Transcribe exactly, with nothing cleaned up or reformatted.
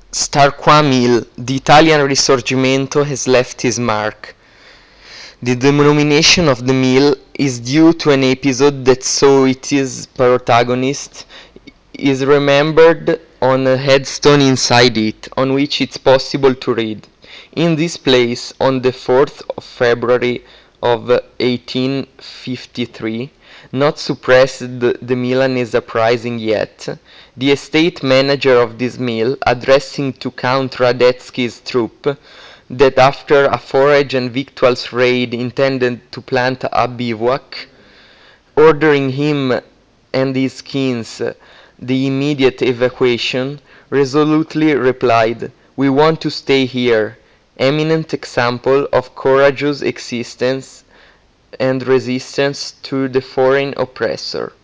Star qua Mill, the Italian Risorgimento has left his mark. The denomination of the mill is due to an episode that saw its protagonist is remembered on a headstone inside it, on which it's possible to read. In this place, on the fourth of February of eighteen fifty-three, not suppressed the Milanese uprising yet, the estate manager of this mill, addressing to Count Radetzky's troop, that after a forage and victuals raid intended to plant a bivouac, ordering him and his kins the immediate evacuation, resolutely replied, "We want to stay here," eminent example of courageous existence and resistance to the foreign oppressor.